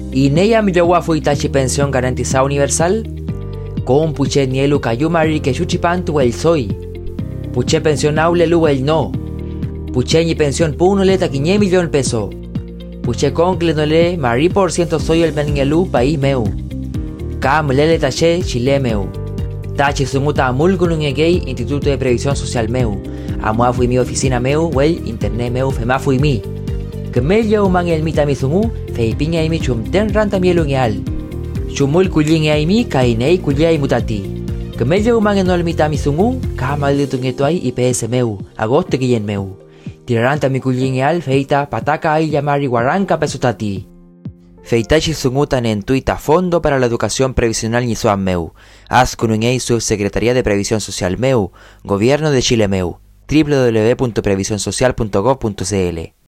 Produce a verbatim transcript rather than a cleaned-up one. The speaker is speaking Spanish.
Y neya millawa fuitachi pensión garantizada universal. Con puche nielu kayumari que chuchipantu el soy. Puche pensión aule lu el no. Puche ni pensión puno leta quince millón peso. Puche concle no le mari por ciento soy el meningelu país meu. Cam lele tache chile meu. Tachi sumuta amulgunun egei Instituto de Previsión Social meu. Amua fui mi oficina meu, wel internet meu fema fui mi. Kemelya umang el mita mi sungu, feipinga imi chum ten ranta mielu ngeal. Chumul kuling ai mi kainei kuliai mutati. Kemelya umang enol mita mi sungu, kamal litung etuai I P S meu, agosto guillen meu. Tiraranta mi kuling ngeal feita pataka ai llamari guaranca pesutati. Feitachi sungutan en tuita Fondo para la Educación Previsional Nizuan meu. As kunungei Subsecretaría de Previsión Social meu, Gobierno de Chile meu. w w w punto previsión social punto gov punto c l